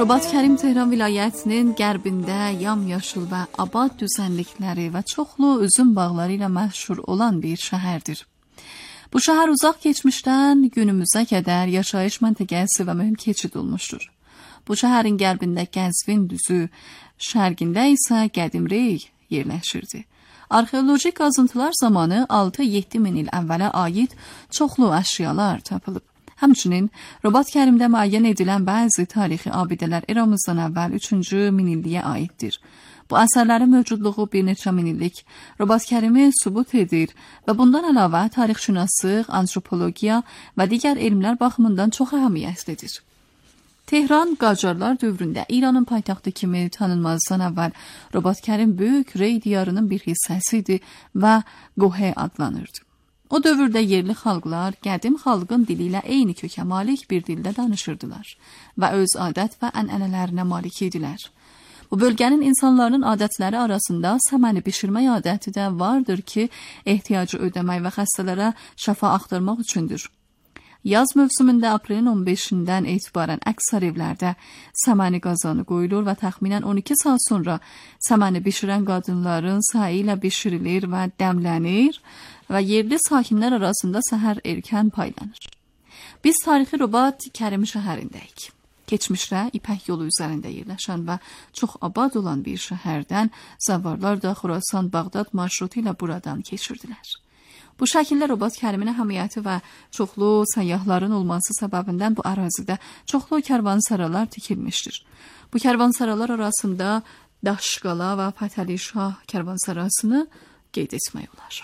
Robot Kərim Tehran vilayətinin qərbində yamyaşıl və abad düzənlikləri və çoxlu üzüm bağları ilə məşhur olan bir şəhərdir. Bu şəhər uzaq keçmişdən günümüzə qədər yaşayış məntəqəsi və mühüm keçid olmuşdur. Bu şəhərin qərbində Qəzvin düzü, şərqində isə Qədim Rey yerləşirdi. Arxeoloji qazıntılar zamanı altı yeddi min il əvvələ aid çoxlu əşyalar tapılıb. Həmçinin Robot Kərimdə müəyyən edilən bəzi tarixi abidələr eramızdan əvvəl üçüncü minilliyə aiddir. Bu əsərlərin mövcudluğu bir neçə minillik Robot Kərimi sübut edir və bundan əlavə tarixşünaslıq, antropologiya və digər elmlər baxımından çox əhəmiyyətlidir. Tehran Qacarlar dövründə İranın paytaxtı kimi tanınmazdan əvvəl Robot Kərim böyük Rey diyarının bir hissəsidir və Qohe adlanırdı. O dövrdə yerli xalqlar qədim xalqın dili ilə eyni kökə malik bir dildə danışırdılar və öz adət və ənənələrinə malik idilər. Bu bölgənin insanların adətləri arasında səməni bişirmək adəti də vardır ki, ehtiyacı ödəmək və xəstələrə şəfa axtarmaq üçündür. Yaz mövsümündə aprelin on beşindən etibarən əksər evlərdə səməni qazanı qoyulur və təxminən on iki saat sonra səməni bişirən qadınların sayı ilə bişirilir və dəmlənir və yerli sakinlər arasında səhər erkən paylanır. Biz tarixi Robot Kərim şəhərindəyik. Keçmişdə İpək yolu üzərində yerləşən və çox abad olan bir şəhərdən zəvarlar da Xorasan-Bağdad marşrutu ilə buradan keçirdilər. Bu şəkildə Robot Kərimin əhəmiyyəti və çoxlu səyyahların olması səbəbindən bu ərazidə çoxlu kərvansaralar tikilmişdir. Bu kərvansaralar arasında Daşqala və Fətəli Şah kərvansarasını qeyd etmək olar.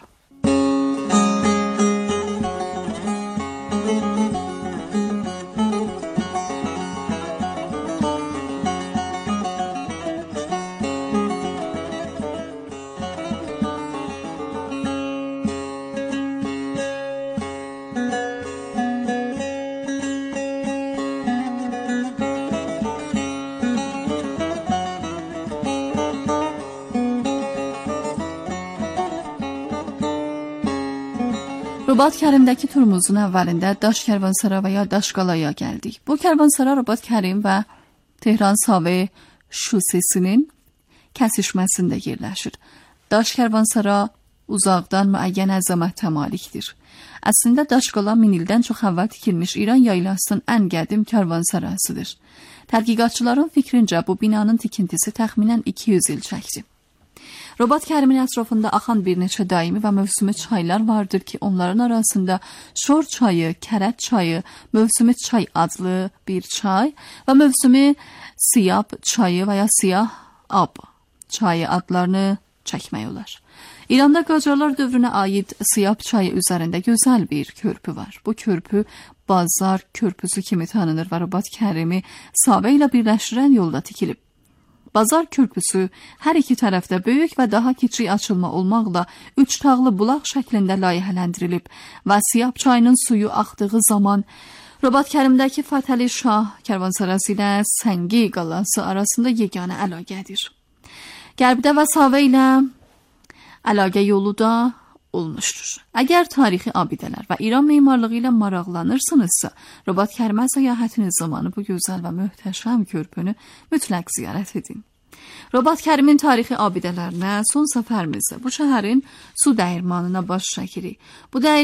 Robot Kərimdəki turumuzun əvvəlində Daş Kərvansara və ya Daşqalaya gəldik. Bu kərvansara Robot Kərim və Tehran Save şosesinin kəsişməsində yerləşir. Daş Kərvansara uzaqdan müəyyən əzəmətə malikdir. Əslində Daşqala min ildən çox əvvəl tikilmiş İran yaylasının ən qədim kərvansarasıdır. Tədqiqatçıların fikrincə bu binanın tikintisi təxminən iki yüz il çəkdi. Robot Kərimin ətrafında axan bir neçə daimi və mövsümi çaylar vardır ki, onların arasında Şor çayı, Kərət çayı, mövsümi çay adlı bir çay və mövsümi Siyab çayı və ya Siyah Ab çayı adlarını çəkmək olar. İranda Qacarlar dövrünə aid Siyab çayı üzərində gözəl bir körpü var. Bu körpü Bazar körpüsü kimi tanınır və Robot Kərimi Savə ilə birləşdirən yolda tikilib. Bazar körpüsü hər iki tərəfdə böyük və daha kiçik açılma olmaqla üç tağlı bulaq şəklində layihələndirilib və Siyab çayının suyu axdığı zaman Robot Kərimdəki Fətəli Şah kərvansarası ilə Səngi qalası arasında yeganə əlaqədir. Qərbdə və Savə ilə əlaqə yolu da olmuşdur. Əgər tarixi abidələr və İran memarlığı ilə maraqlanırsınızsa, Robot Kərimə səyahətiniz zamanı bu gözəl və möhtəşəm körpünü mütləq ziyarət edin. Robot Kərimin tarixi abidələrinə son səfərimizdə bu şəhərin su dəyirmanına baş çəkirik. Bu dəyirman